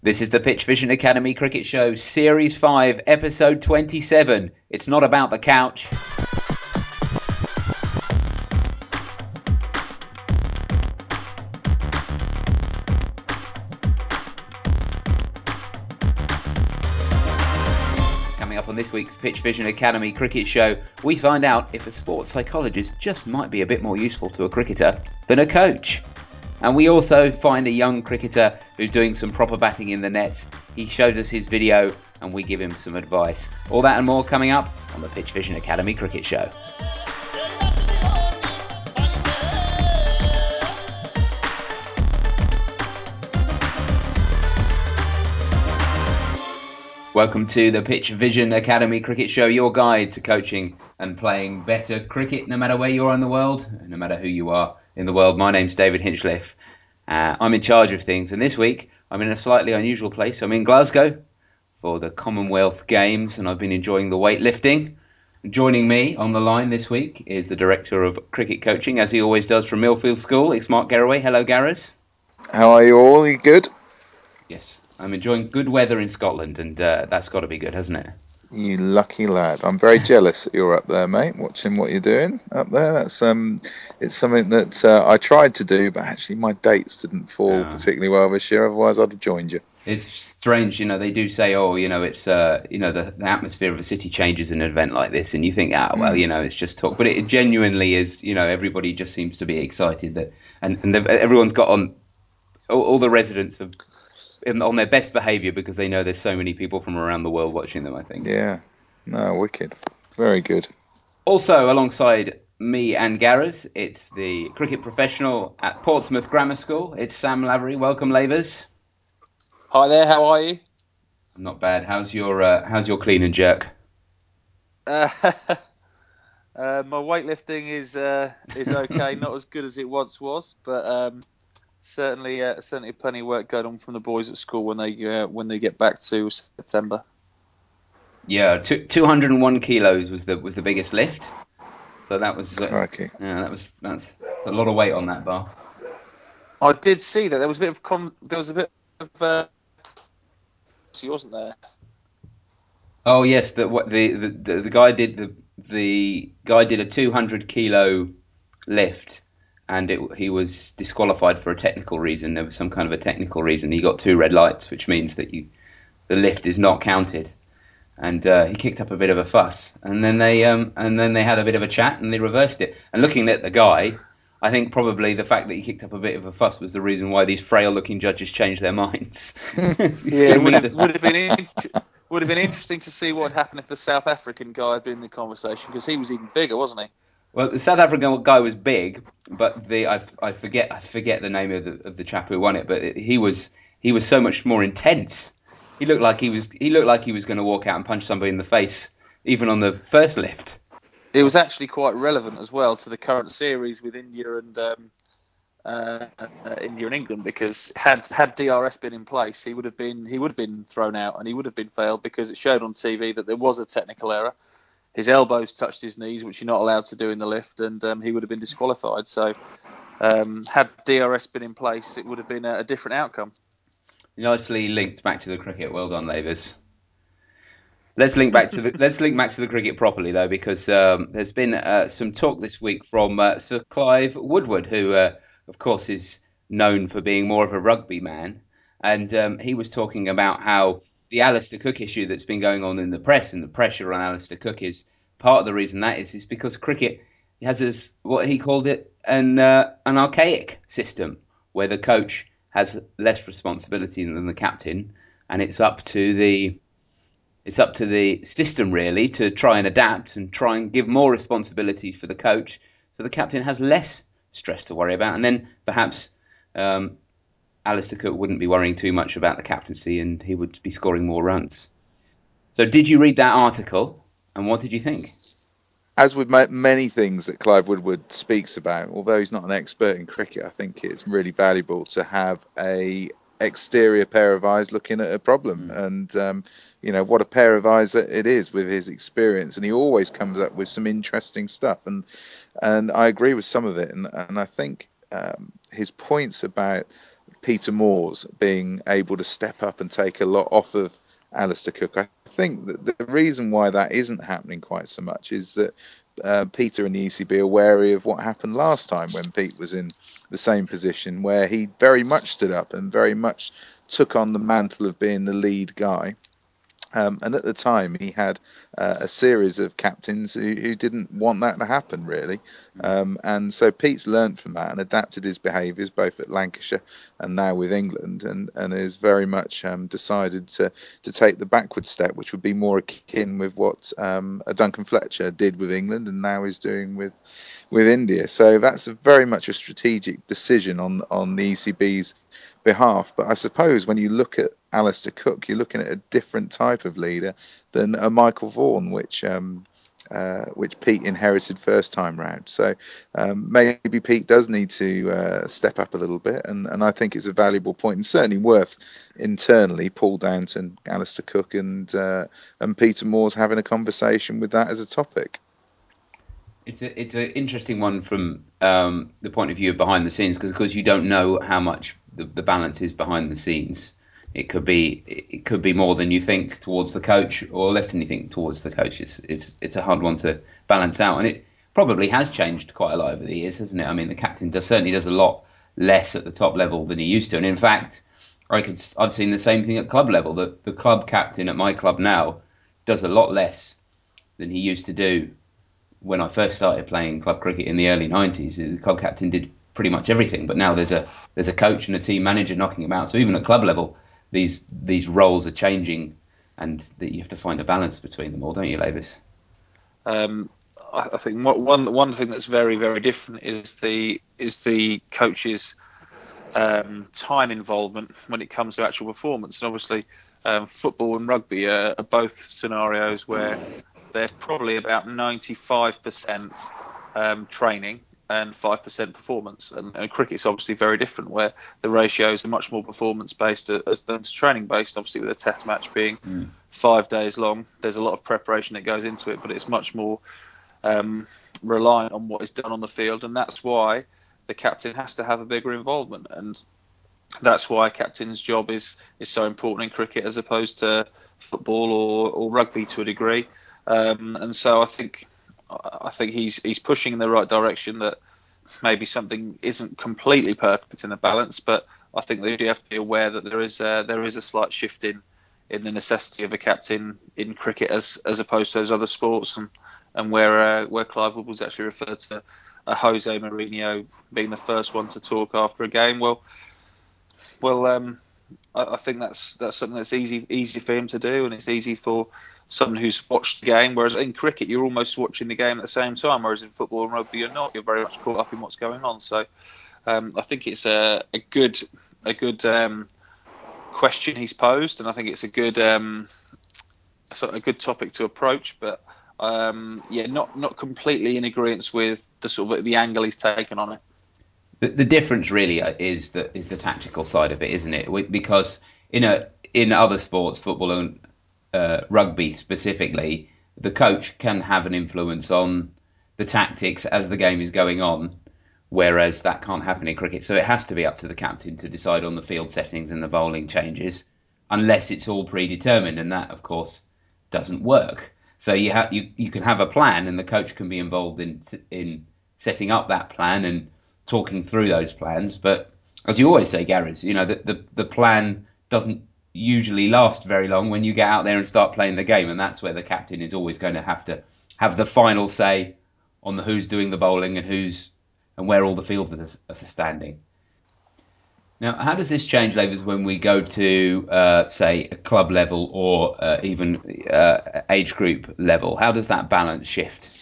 This is the Pitch Vision Academy Cricket Show, Series 5, Episode 27. It's not about the couch. Coming up on this week's Pitch Vision Academy Cricket Show, we find out if a sports psychologist just might be a bit more useful to a cricketer than a coach. And we also find a young cricketer who's doing some proper batting in the nets. He shows us his video and we give him some advice. All that and more coming up on the Pitch Vision Academy Cricket Show. Welcome to the Pitch Vision Academy Cricket Show, your guide to coaching and playing better cricket no matter where you are in the world, no matter who you are in the world. My name's David Hinchliffe. I'm in charge of things, and this week I'm in a slightly unusual place. I'm in Glasgow for the Commonwealth Games, and I've been enjoying the weightlifting. Joining me on the line this week is the Director of Cricket Coaching, as he always does from Millfield School. It's Mark Garraway. Hello, Garras. How are you all? Are you good? Yes, I'm enjoying good weather in Scotland, and that's got to be good, hasn't it? You lucky lad. I'm very jealous that you're up there, mate, watching what you're doing up there. That's it's something that I tried to do, but actually my dates didn't fall particularly well this year. Otherwise, I'd have joined you. It's strange, they do say, it's, the atmosphere of a city changes in an event like this, and you think, it's just talk. But it genuinely is, everybody just seems to be excited that, and everyone's got on, all the residents have on their best behaviour because they know there's so many people from around the world watching them, I think. Yeah. No, wicked. Very good. Also, alongside me and Garras, it's the cricket professional at Portsmouth Grammar School. It's Sam Lavery. Welcome, Lavers. Hi there, how are you? I'm not bad. How's your clean and jerk? My weightlifting is okay, not as good as it once was, but certainly plenty of work going on from the boys at school when they get back to September. Yeah, 201 kilos was the biggest lift. So that was Crikey. that's a lot of weight on that bar. I did see that there was a bit of wasn't there? Oh yes, the guy did the guy did a 200 kilo lift, and he was disqualified for a technical reason. There was some kind of a technical reason. He got 2 red lights, which means that the lift is not counted. And he kicked up a bit of a fuss, and then they had a bit of a chat, and they reversed it. And looking at the guy, I think probably the fact that he kicked up a bit of a fuss was the reason why these frail-looking judges changed their minds. Yeah, it would have been interesting to see what happened if the South African guy had been in the conversation, because he was even bigger, wasn't he? Well, the South African guy was big, but I forget the name of the chap who won it, but he was so much more intense. He looked like he was going to walk out and punch somebody in the face, even on the first lift. It was actually quite relevant as well to the current series with India and England, because had DRS been in place, he would have been thrown out and he would have been failed, because it showed on TV that there was a technical error. His elbows touched his knees, which you're not allowed to do in the lift, and he would have been disqualified. So had DRS been in place, it would have been a different outcome. Nicely linked back to the cricket. Well done, Davis. Let's link back to the cricket properly though, because there's been some talk this week from Sir Clive Woodward, who of course is known for being more of a rugby man, and he was talking about how the Alistair Cook issue that's been going on in the press and the pressure on Alistair Cook is part of the reason that is because cricket has this, what he called it, an archaic system where the coach has less responsibility than the captain, and it's up to the system really to try and adapt and try and give more responsibility for the coach, so the captain has less stress to worry about, and then perhaps Alistair Cook wouldn't be worrying too much about the captaincy, and he would be scoring more runs. So, did you read that article, and what did you think? As with many things that Clive Woodward speaks about, although he's not an expert in cricket, I think it's really valuable to have a exterior pair of eyes looking at a problem. And what a pair of eyes it is with his experience, and he always comes up with some interesting stuff. And I agree with some of it, and I think his points about Peter Moores being able to step up and take a lot off of Alistair Cook. I think that the reason why that isn't happening quite so much is that Peter and the ECB are wary of what happened last time when Pete was in the same position, where he very much stood up and very much took on the mantle of being the lead guy. And at the time, he had a series of captains who didn't want that to happen, really. And so Pete's learnt from that and adapted his behaviours, both at Lancashire and now with England, and has very much decided to take the backward step, which would be more akin with what a Duncan Fletcher did with England and now is doing with India. So that's very much a strategic decision on the ECB's behalf. But I suppose when you look at Alistair Cook, you're looking at a different type of leader than a Michael Vaughan, which Pete inherited first time round. So maybe Pete does need to step up a little bit, and I think it's a valuable point and certainly worth internally Paul Downton, Alistair Cook, and Peter Moores having a conversation with that as a topic. It's an interesting one from the point of view of behind the scenes, because of course you don't know how much the balance is behind the scenes. It could be more than you think towards the coach, or less than you think towards the coach. It's a hard one to balance out, and it probably has changed quite a lot over the years, hasn't it? I mean, the captain certainly does a lot less at the top level than he used to, and in fact, I've seen the same thing at club level. The club captain at my club now does a lot less than he used to do when I first started playing club cricket in the early 90s. The club captain did pretty much everything, but now there's a coach and a team manager knocking about. So even at club level, these roles are changing, and that you have to find a balance between them all, don't you, Lavis? I think one thing that's very, very different is the coach's time involvement when it comes to actual performance. And obviously, football and rugby are both scenarios where they're probably about 95% training and 5% performance. And cricket's obviously very different, where the ratios are much more performance-based as than training-based. Obviously, with a test match being 5 days long, there's a lot of preparation that goes into it, but it's much more reliant on what is done on the field. And that's why the captain has to have a bigger involvement. And that's why a captain's job is so important in cricket as opposed to football or rugby to a degree. And so I think he's pushing in the right direction. That maybe something isn't completely perfect in the balance, but I think they do have to be aware that there is a slight shift in the necessity of a captain in cricket as opposed to those other sports, and where Clive Wood was actually referred to Jose Mourinho being the first one to talk after a game. Well, I think that's something that's easy for him to do, and it's easy for someone who's watched the game. Whereas in cricket, you're almost watching the game at the same time. Whereas in football and rugby, you're not. You're very much caught up in what's going on. So I think it's a good question he's posed, and I think it's a good topic to approach. But not completely in agreement with the sort of the angle he's taken on it. The difference really is the tactical side of it, isn't it? Because in other sports, football and rugby specifically, the coach can have an influence on the tactics as the game is going on, whereas that can't happen in cricket. So it has to be up to the captain to decide on the field settings and the bowling changes, unless it's all predetermined, and that, of course, doesn't work. So you can have a plan, and the coach can be involved in setting up that plan and talking through those plans. But as you always say, Gareth, the plan doesn't usually last very long when you get out there and start playing the game, and that's where the captain is always going to have the final say on who's doing the bowling and where all the fielders are standing. Now, how does this change, Lavers, when we go to, say, a club level or even age group level? How does that balance shift?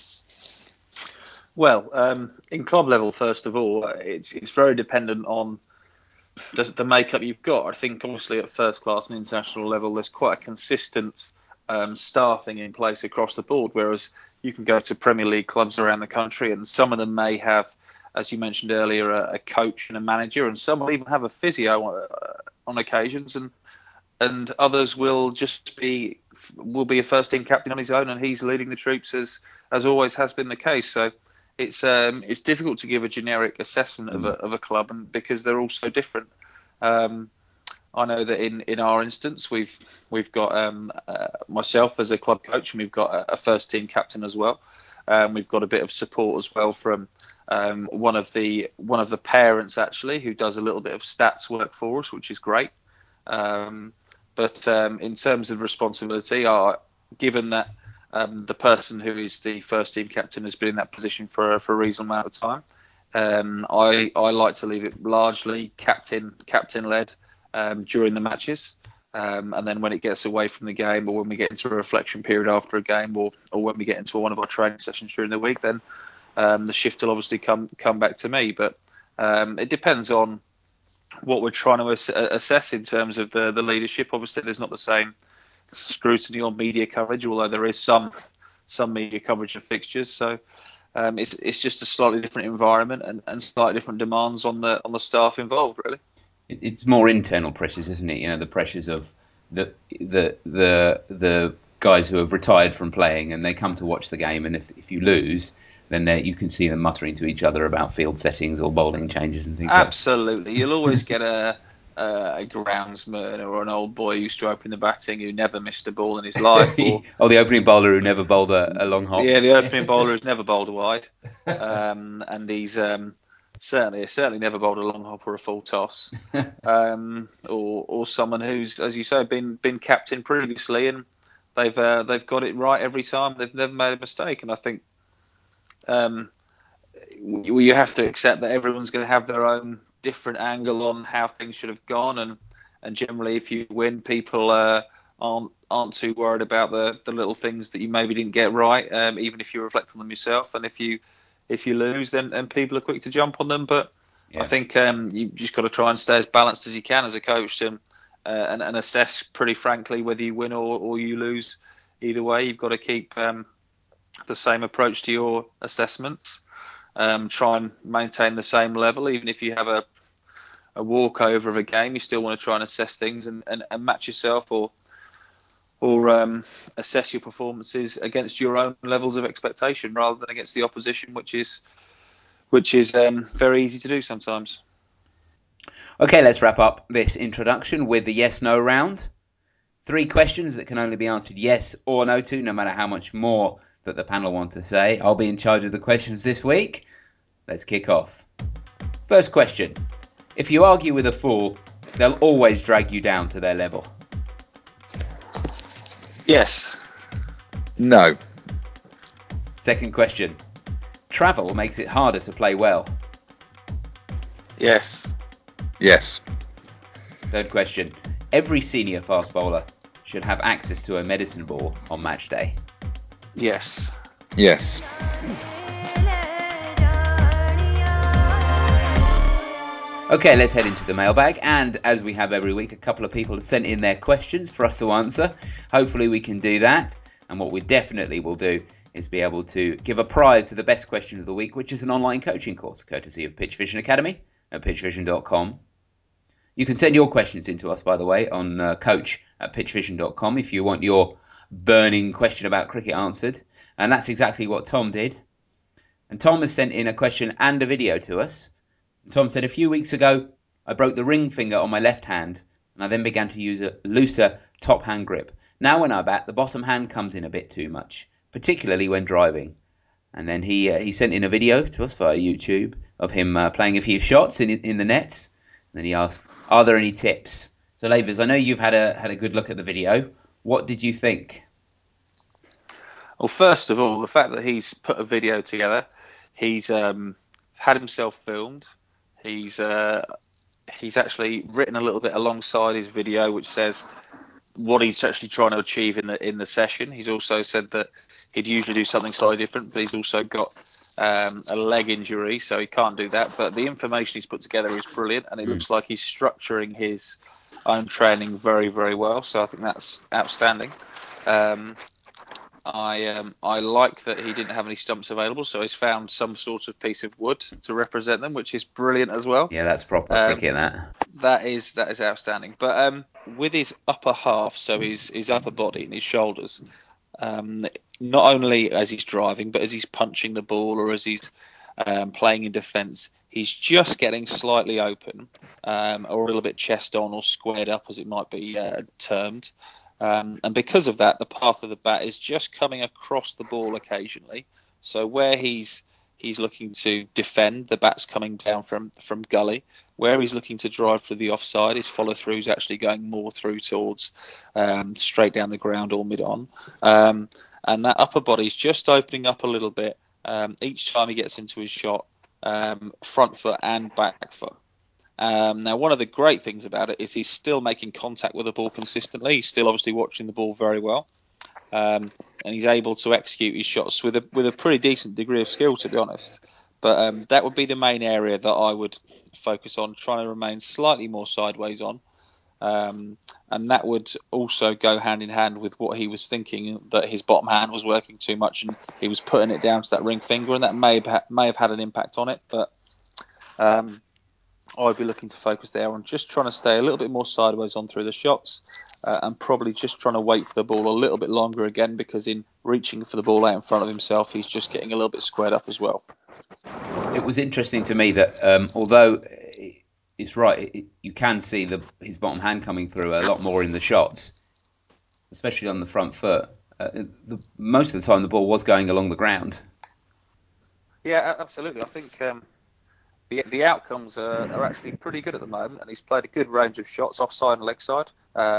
Well, in club level, first of all, it's very dependent on the makeup you've got. I think obviously at first class and international level, there's quite a consistent staffing in place across the board. Whereas you can go to Premier League clubs around the country, and some of them may have, as you mentioned earlier, a coach and a manager, and some will even have a physio on occasions, and others will be a first team captain on his own, and he's leading the troops as always has been the case. So it's difficult to give a generic assessment of a club, and because they're all so different. I know that in our instance, we've got myself as a club coach, and we've got a first team captain as well. We've got a bit of support as well from one of the parents actually, who does a little bit of stats work for us, which is great. But in terms of responsibility, given that the person who is the first team captain has been in that position for a reasonable amount of time, I like to leave it largely captain led during the matches. And then when it gets away from the game, or when we get into a reflection period after a game, or when we get into one of our training sessions during the week, then the shift will obviously come back to me. But it depends on what we're trying to assess in terms of the leadership. Obviously, there's not the same scrutiny on media coverage, although there is some media coverage of fixtures. So it's just a slightly different environment and slightly different demands on the staff involved, really. It's more internal pressures, isn't it? You know, the pressures of the guys who have retired from playing, and they come to watch the game, and if you lose, then you can see them muttering to each other about field settings or bowling changes and things. Absolutely, you'll always get a groundsman or an old boy who used to open the batting who never missed a ball in his life, or the opening bowler who never bowled a long hop. Yeah, the opening bowler who's never bowled a wide, and he's certainly never bowled a long hop or a full toss, or someone who's, as you say, been captain previously, and they've got it right every time. They've never made a mistake, and I think you have to accept that everyone's going to have their own different angle on how things should have gone, and generally, if you win, people aren't too worried about the little things that you maybe didn't get right, even if you reflect on them yourself. And if you lose, then people are quick to jump on them. But yeah. I think you just got to try and stay as balanced as you can as a coach, and assess pretty frankly whether you win or you lose. Either way, you've got to keep the same approach to your assessments. Try and maintain the same level, even if you have a walkover of a game. You still want to try and assess things and match yourself, or assess your performances against your own levels of expectation rather than against the opposition, which is very easy to do sometimes. Okay, let's wrap up this introduction with the yes/no round. 3 questions that can only be answered yes or no to, no matter how much more that the panel want to say. I'll be in charge of the questions this week. Let's kick off. First question. If you argue with a fool, they'll always drag you down to their level. Yes. No. Second question. Travel makes it harder to play well. Yes. Yes. Third question. Every senior fast bowler should have access to a medicine ball on match day. Yes. Yes. Okay, let's head into the mailbag, and as we have every week, a couple of people have sent in their questions for us to answer. Hopefully we can do that, and what we definitely will do is be able to give a prize to the best question of the week, which is an online coaching course, courtesy of Pitch Vision Academy at pitchvision.com. You can send your questions in to us, by the way, on coach@pitchvision.com if you want your burning question about cricket answered, and that's exactly what Tom did. And Tom has sent in a question and a video to us. Tom said, a few weeks ago, I broke the ring finger on my left hand, and I then began to use a looser top hand grip. Now when I bat, the bottom hand comes in a bit too much, particularly when driving. And then he sent in a video to us via YouTube of him playing a few shots in the nets. And then he asked, are there any tips? So, Lavers, I know you've had a good look at the video. What did you think? Well, first of all, the fact that he's put a video together, he's had himself filmed. He's actually written a little bit alongside his video, which says what he's actually trying to achieve in the session. He's also said that he'd usually do something slightly different, but he's also got a leg injury, so he can't do that. But the information he's put together is brilliant, and it looks like he's structuring his own training very, very well. So I think that's outstanding. I like that he didn't have any stumps available, so he's found some sort of piece of wood to represent them, which is brilliant as well. Yeah, that's proper cricket, that. That is outstanding. But with his upper half, so his upper body and his shoulders, not only as he's driving, but as he's punching the ball or as he's playing in defence. He's just getting slightly open, or a little bit chest on or squared up, as it might be termed. And because of that, the path of the bat is just coming across the ball occasionally. So where he's looking to defend, the bat's coming down from gully. Where he's looking to drive for the offside, his follow through is actually going more through towards straight down the ground or mid on. And that upper body's just opening up a little bit each time he gets into his shot, front foot and back foot. Now, one of the great things about it is he's still making contact with the ball consistently. He's still obviously watching the ball very well. And he's able to execute his shots with a pretty decent degree of skill, to be honest. But that would be the main area that I would focus on, trying to remain slightly more sideways on. And that would also go hand in hand with what he was thinking, that his bottom hand was working too much and he was putting it down to that ring finger, and that may have had an impact on it. But I'd be looking to focus there on just trying to stay a little bit more sideways on through the shots, and probably just trying to wait for the ball a little bit longer again, because in reaching for the ball out in front of himself, he's just getting a little bit squared up as well. It was interesting to me that although it's right, you can see his bottom hand coming through a lot more in the shots, especially on the front foot. Most of the time, the ball was going along the ground. Yeah, absolutely. I think the outcomes are actually pretty good at the moment, and he's played a good range of shots offside and leg side.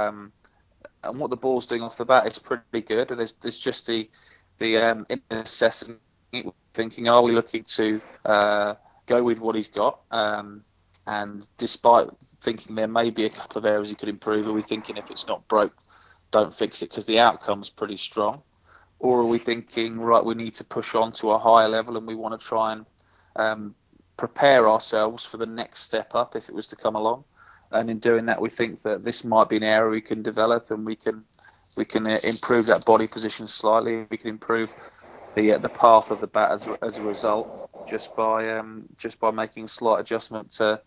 And what the ball's doing off the bat is pretty good. There's just the assessing, thinking, are we looking to go with what he's got? And despite thinking there may be a couple of areas he could improve, are we thinking if it's not broke, don't fix it because the outcome's pretty strong? Or are we thinking, right, we need to push on to a higher level and we want to try and prepare ourselves for the next step up if it was to come along? And in doing that, we think that this might be an area we can develop, and we can improve that body position slightly. We can improve the path of the bat as a result, just by making a slight adjustment to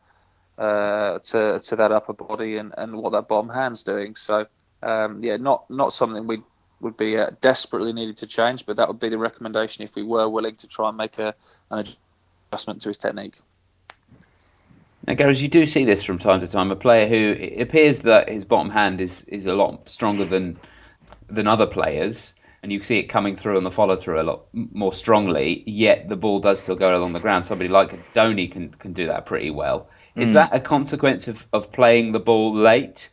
that upper body and what that bottom hand's doing. So not something we would be desperately needed to change, but that would be the recommendation if we were willing to try and make an adjustment to his technique. Now, Gareth, you do see this from time to time. A player who it appears that his bottom hand is a lot stronger than other players, and you see it coming through on the follow through a lot more strongly. Yet the ball does still go along the ground. Somebody like Dhoni can do that pretty well. Is that a consequence of playing the ball late?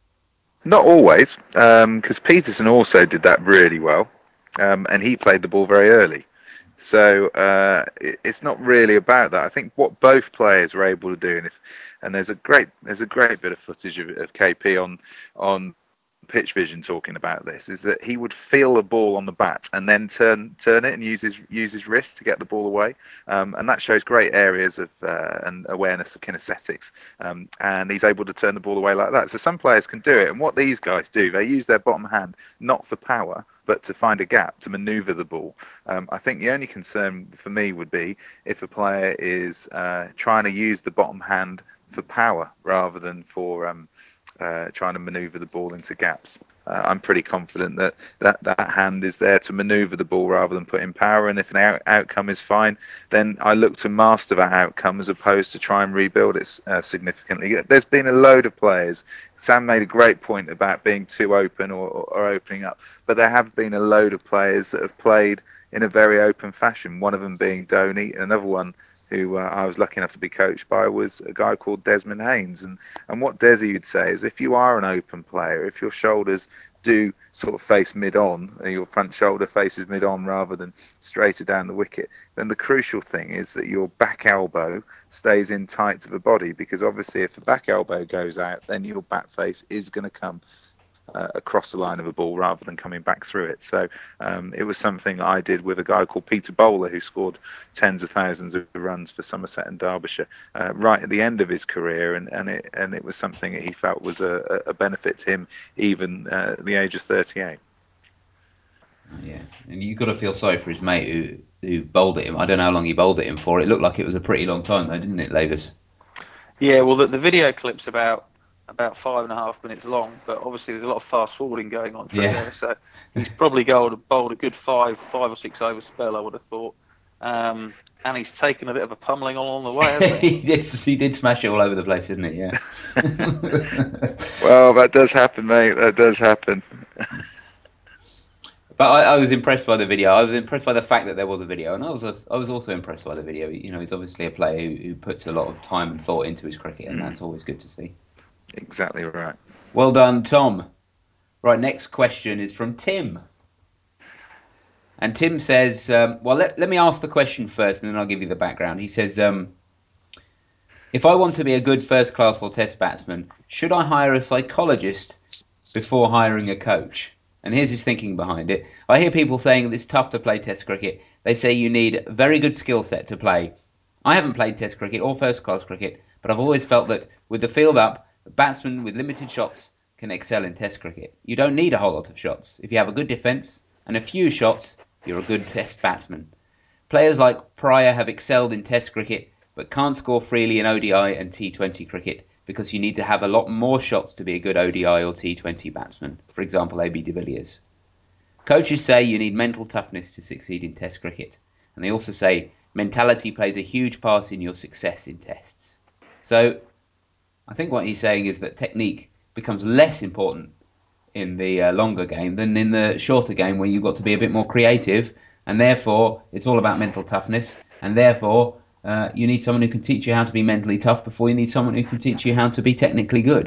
Not always, because Peterson also did that really well, and he played the ball very early. So it's not really about that. I think what both players were able to do, and there's a great bit of footage of KP on Pitch Vision talking about this, is that he would feel the ball on the bat and then turn it and use his wrist to get the ball away, and that shows great areas of and awareness of kinesthetics, and he's able to turn the ball away like that. So some players can do it, and what these guys do, they use their bottom hand not for power but to find a gap to manoeuvre the ball. I think the only concern for me would be if a player is trying to use the bottom hand for power rather than for trying to manoeuvre the ball into gaps. I'm pretty confident that hand is there to manoeuvre the ball rather than put in power, and if an outcome is fine, then I look to master that outcome as opposed to try and rebuild it significantly. There's been a load of players. Sam made a great point about being too open or opening up, but there have been a load of players that have played in a very open fashion, one of them being Dhoni, another one who I was lucky enough to be coached by was a guy called Desmond Haynes. And what Desi would say is, if you are an open player, if your shoulders do sort of face mid-on, your front shoulder faces mid-on rather than straighter down the wicket, then the crucial thing is that your back elbow stays in tight to the body, because obviously if the back elbow goes out, then your bat face is going to come across the line of a ball rather than coming back through it. So it was something I did with a guy called Peter Bowler, who scored tens of thousands of runs for Somerset and Derbyshire right at the end of his career, and it was something that he felt was a benefit to him even at the age of 38. Yeah, and you've got to feel sorry for his mate who bowled at him. I don't know how long he bowled at him for. It looked like it was a pretty long time, though, didn't it, Lavis? Yeah, well, the video clip's about 5.5 minutes long, but obviously there's a lot of fast forwarding going on through there. So he's probably bowled a good five or six over spell, I would have thought. And he's taken a bit of a pummeling along the way, hasn't he? He did smash it all over the place, didn't he? Yeah. Well, that does happen, mate. That does happen. But I was impressed by the video. I was impressed by the fact that there was a video, and I was also impressed by the video. He's obviously a player who puts a lot of time and thought into his cricket, and that's always good to see. Exactly right. Well done, Tom. Right, next question is from Tim. And Tim says, well, let me ask the question first, and then I'll give you the background. He says, if I want to be a good first-class or test batsman, should I hire a psychologist before hiring a coach? And here's his thinking behind it. I hear people saying that it's tough to play test cricket. They say you need a very good skill set to play. I haven't played test cricket or first-class cricket, but I've always felt that with the field up, a batsman with limited shots can excel in test cricket. You don't need a whole lot of shots. If you have a good defence and a few shots, you're a good test batsman. Players like Pryor have excelled in test cricket, but can't score freely in ODI and T20 cricket because you need to have a lot more shots to be a good ODI or T20 batsman, for example AB de Villiers. Coaches say you need mental toughness to succeed in test cricket, and they also say mentality plays a huge part in your success in tests. So I think what he's saying is that technique becomes less important in the longer game than in the shorter game, where you've got to be a bit more creative, and therefore it's all about mental toughness, and therefore you need someone who can teach you how to be mentally tough before you need someone who can teach you how to be technically good.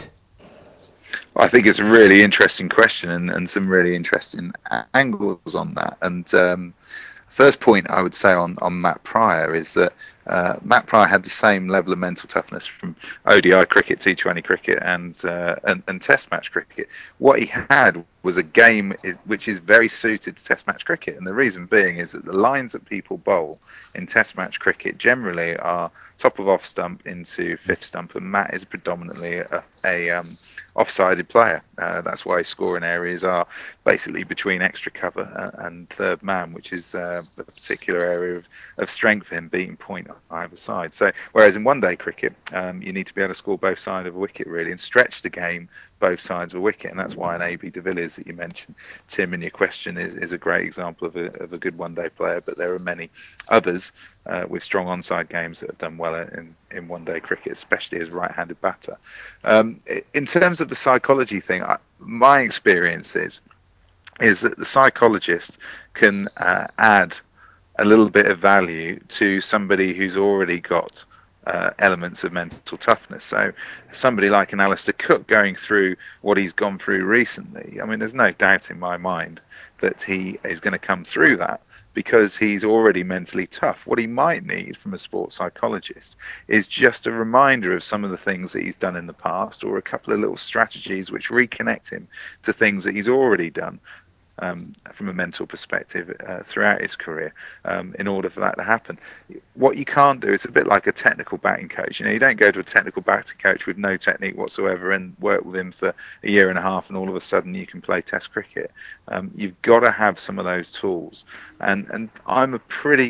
I think it's a really interesting question and some really interesting angles on that. And first point I would say on Matt Pryor is that Matt Pryor had the same level of mental toughness from ODI cricket, T20 cricket, and Test match cricket. What he had was a game which is very suited to Test match cricket, and the reason being is that the lines that people bowl in Test match cricket generally are top of off stump into fifth stump, and Matt is predominantly a offsided player. That's why scoring areas are basically between extra cover and third man, which is a particular area of strength for him, beating point on either side. So, whereas in one day cricket, you need to be able to score both sides of a wicket really and stretch the game both sides of a wicket, and that's why an AB de Villiers that you mentioned, Tim, in your question is a great example of a good one day player. But there are many others with strong onside games that have done well in one day cricket, especially as right-handed batter. In terms of the psychology thing, my experience is that the psychologist can add a little bit of value to somebody who's already got elements of mental toughness. So somebody like an Alistair Cook going through what he's gone through recently, I mean, there's no doubt in my mind that he is going to come through that because he's already mentally tough. What he might need from a sports psychologist is just a reminder of some of the things that he's done in the past, or a couple of little strategies which reconnect him to things that he's already done. From a mental perspective throughout his career, in order for that to happen. What you can't do, it's a bit like a technical batting coach. You don't go to a technical batting coach with no technique whatsoever and work with him for a year and a half and all of a sudden you can play test cricket. You've got to have some of those tools. And I'm a pretty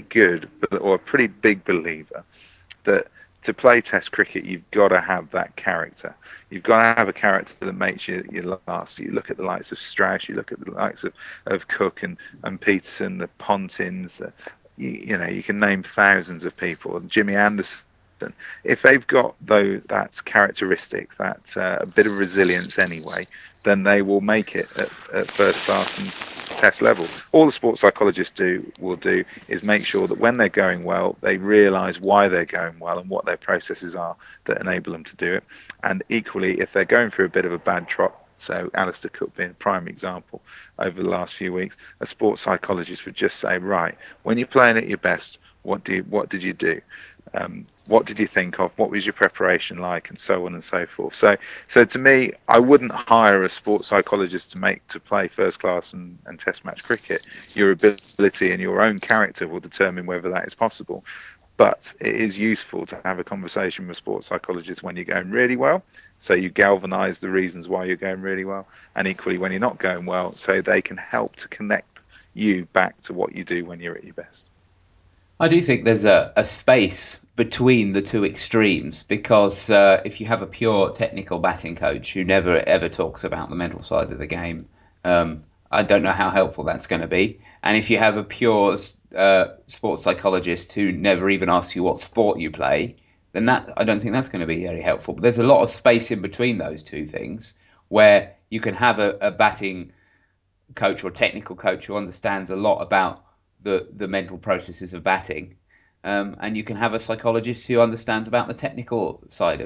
big believer that to play test cricket, you've got to have that character. You've got to have a character that makes you last. You look at the likes of Strauss, you look at the likes of Cook and Peterson, the Pontins, you can name thousands of people, Jimmy Anderson. If they've got that characteristic, that a bit of resilience anyway, then they will make it at first class and test level. All the sports psychologists will do is make sure that when they're going well, they realise why they're going well and what their processes are that enable them to do it. And equally, if they're going through a bit of a bad trot, so Alistair Cook being a prime example over the last few weeks, a sports psychologist would just say, right, when you're playing at your best, what did you do? What did you think of? What was your preparation like, and so on and so forth. So to me, I wouldn't hire a sports psychologist to play first class and test match cricket. Your ability and your own character will determine whether that is possible. But it is useful to have a conversation with a sports psychologist when you're going really well, so you galvanise the reasons why you're going really well, and equally when you're not going well, so they can help to connect you back to what you do when you're at your best. I do think there's a space between the two extremes, because if you have a pure technical batting coach who never ever talks about the mental side of the game, I don't know how helpful that's going to be. And if you have a pure sports psychologist who never even asks you what sport you play, then I don't think that's going to be very helpful. But there's a lot of space in between those two things where you can have a batting coach or technical coach who understands a lot about the mental processes of batting, and you can have a psychologist who understands about the technical side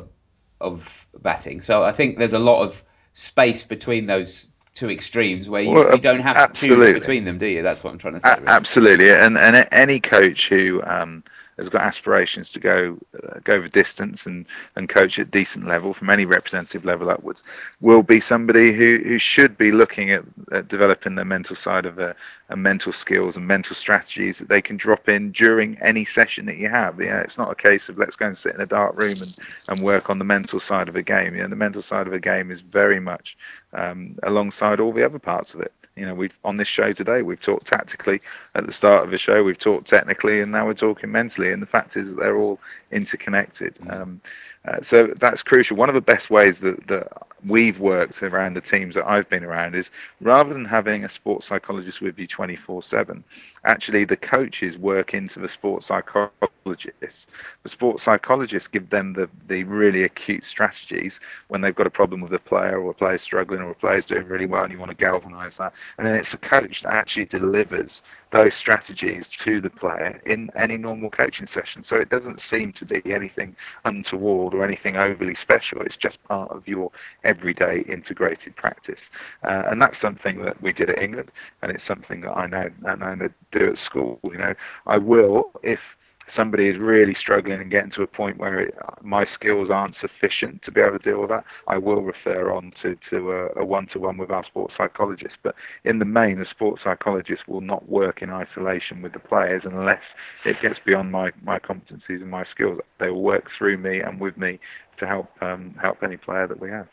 of batting. So I think there's a lot of space between those two extremes where you don't have to choose Absolutely. between them, do you? That's what I'm trying to say, really. Absolutely, and any coach who has got aspirations to go the distance and coach at decent level from any representative level upwards will be somebody who should be looking at developing their mental side of and mental skills and mental strategies that they can drop in during any session that you have. It's not a case of let's go and sit in a dark room and work on the mental side of a game. The mental side of a game is very much alongside all the other parts of it. We've on this show today, we've talked tactically at the start of the show, we've talked technically, and now we're talking mentally. And the fact is that they're all interconnected. So that's crucial. One of the best ways that we've worked around the teams that I've been around is rather than having a sports psychologist with you 24/7, actually the coaches work into the sports psychologists. The sports psychologists give them the really acute strategies when they've got a problem with a player, or a player's struggling, or a player's doing really well and you want to galvanise that. And then it's the coach that actually delivers those strategies to the player in any normal coaching session. So it doesn't seem to be anything untoward or anything overly special. It's just part of your everyday integrated practice. And that's something that we did at England, and it's something that I know do at school. I will, if somebody is really struggling and getting to a point where my skills aren't sufficient to be able to deal with that, I will refer on to a one-to-one with our sports psychologist. But in the main, the sports psychologist will not work in isolation with the players unless it gets beyond my competencies and my skills. They will work through me and with me to help any player that we have.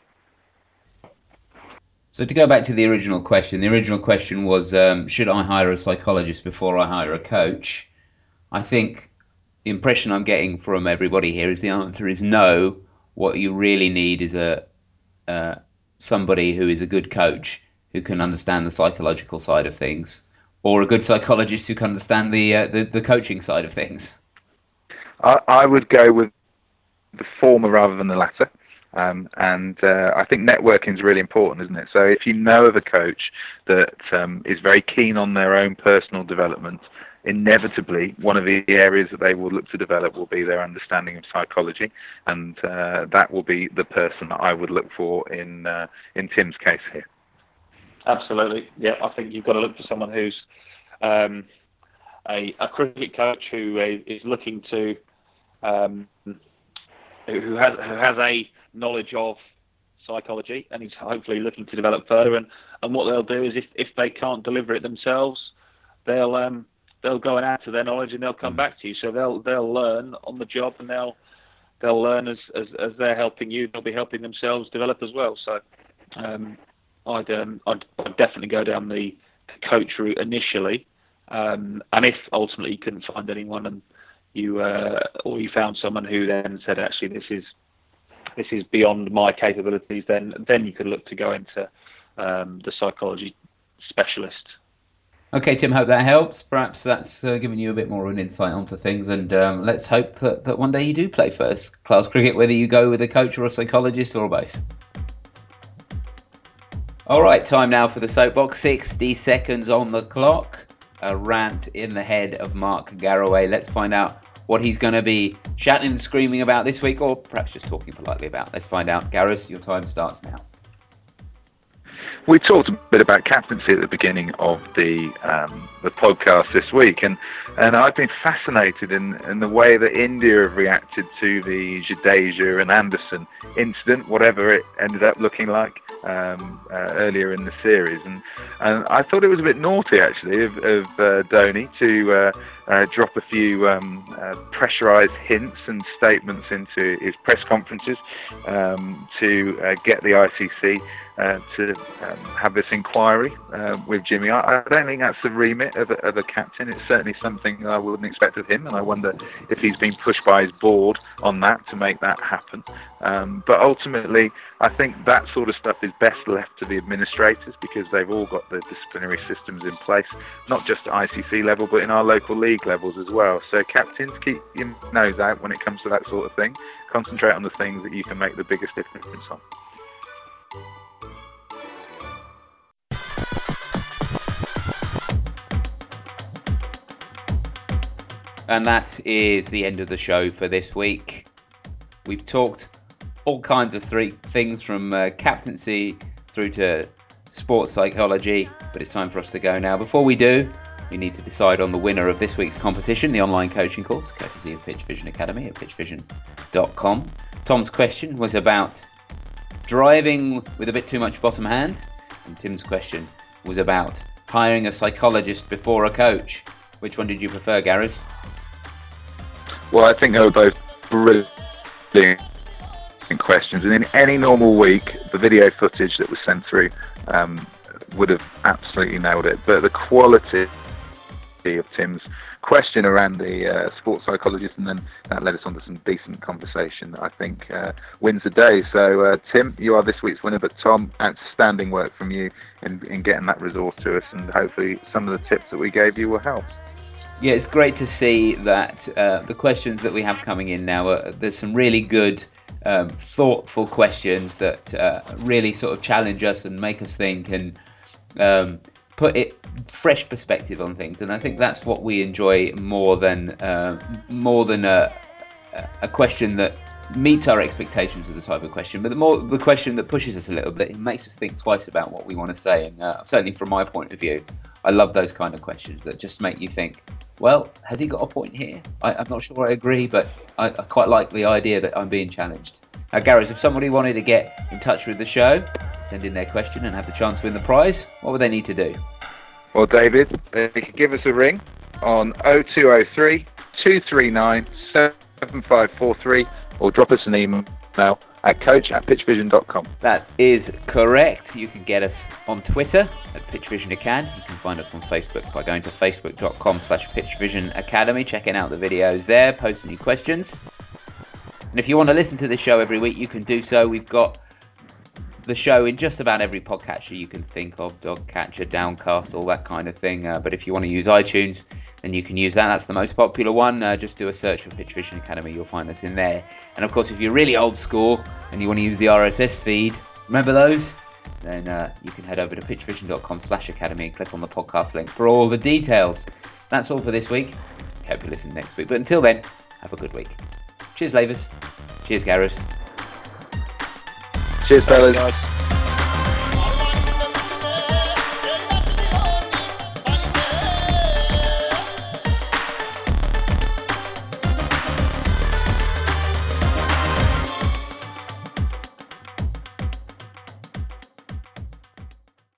So to go back to the original question was, should I hire a psychologist before I hire a coach? I think the impression I'm getting from everybody here is the answer is no. What you really need is somebody who is a good coach who can understand the psychological side of things, or a good psychologist who can understand the coaching side of things. I would go with the former rather than the latter. And I think networking is really important, isn't it? So if you know of a coach that is very keen on their own personal development, inevitably one of the areas that they will look to develop will be their understanding of psychology, and that will be the person that I would look for in Tim's case here. Absolutely, yeah. I think you've got to look for someone who's a cricket coach who is looking to who has a knowledge of psychology, and he's hopefully looking to develop further. And what they'll do is if they can't deliver it themselves, they'll go and add to their knowledge, and they'll come back to you. So they'll learn on the job, and they'll learn as they're helping you. They'll be helping themselves develop as well. So I'd definitely go down the coach route initially, and if ultimately you couldn't find anyone, and you found someone who then said, actually this is beyond my capabilities, then you could look to go into the psychology specialist. Okay, Tim, hope that helps. Perhaps that's given you a bit more of an insight onto things, and let's hope that one day you do play first class cricket, whether you go with a coach or a psychologist or both. All right, time now for the soapbox. 60 seconds on the clock. A rant in the head of Mark Garraway. Let's find out what he's going to be shouting and screaming about this week, or perhaps just talking politely about. Let's find out. Gareth, your time starts now. We talked a bit about captaincy at the beginning of the podcast this week, and I've been fascinated in the way that India have reacted to the Jadeja and Anderson incident, whatever it ended up looking like earlier in the series. And I thought it was a bit naughty, actually, of Dhoni to drop a few pressurised hints and statements into his press conferences to get the ICC to have this inquiry with Jimmy. I don't think that's the remit of a captain. It's certainly something I wouldn't expect of him, and I wonder if he's been pushed by his board on that to make that happen. But ultimately, I think that sort of stuff is best left to the administrators, because they've all got the disciplinary systems in place, not just at ICC level, but in our local league levels as well. So captains, keep your nose out when it comes to that sort of thing. Concentrate on the things that you can make the biggest difference on. And that is the end of the show for this week. We've talked all kinds of things from captaincy through to sports psychology, but it's time for us to go now. Before we do, we need to decide on the winner of this week's competition, the online coaching course, courtesy of Pitch Vision Academy at pitchvision.com. Tom's question was about driving with a bit too much bottom hand, and Tim's question was about hiring a psychologist before a coach. Which one did you prefer, Gareth? Well, I think they were both brilliant questions. And in any normal week, the video footage that was sent through would have absolutely nailed it. But the quality of Tim's question around the sports psychologist, and then that led us on to some decent conversation, I think wins the day. So, Tim, you are this week's winner, but Tom, outstanding work from you in getting that resource to us, and hopefully some of the tips that we gave you will help. Yeah, it's great to see that the questions that we have coming in now, there's some really good, thoughtful questions that really sort of challenge us and make us think and put it fresh perspective on things. And I think that's what we enjoy more than a question that meets our expectations of the type of question, but the question that pushes us a little bit. It makes us think twice about what we want to say. And certainly from my point of view, I love those kind of questions that just make you think, well, has he got a point here? I'm not sure I agree, but I quite like the idea that I'm being challenged. Now, Gareth, if somebody wanted to get in touch with the show, send in their question and have the chance to win the prize, what would they need to do? Well, David, you can give us a ring on 0203 239 7543 or drop us an email at coach@pitchvision.com. That is correct. You can get us on Twitter at PitchVisionAcad. You can find us on Facebook by going to facebook.com/PitchVisionAcademy, checking out the videos there, posting your questions. And if you want to listen to this show every week, you can do so. We've got the show in just about every podcatcher you can think of, Dogcatcher, Downcast, all that kind of thing. But if you want to use iTunes, then you can use that. That's the most popular one. Just do a search for Pitch Vision Academy. You'll find us in there. And of course, if you're really old school and you want to use the RSS feed, remember those? Then you can head over to pitchvision.com/academy and click on the podcast link for all the details. That's all for this week. Hope you listen next week. But until then, have a good week. Cheers, Lavers. Cheers, Gareth. Cheers, fellas. Guys.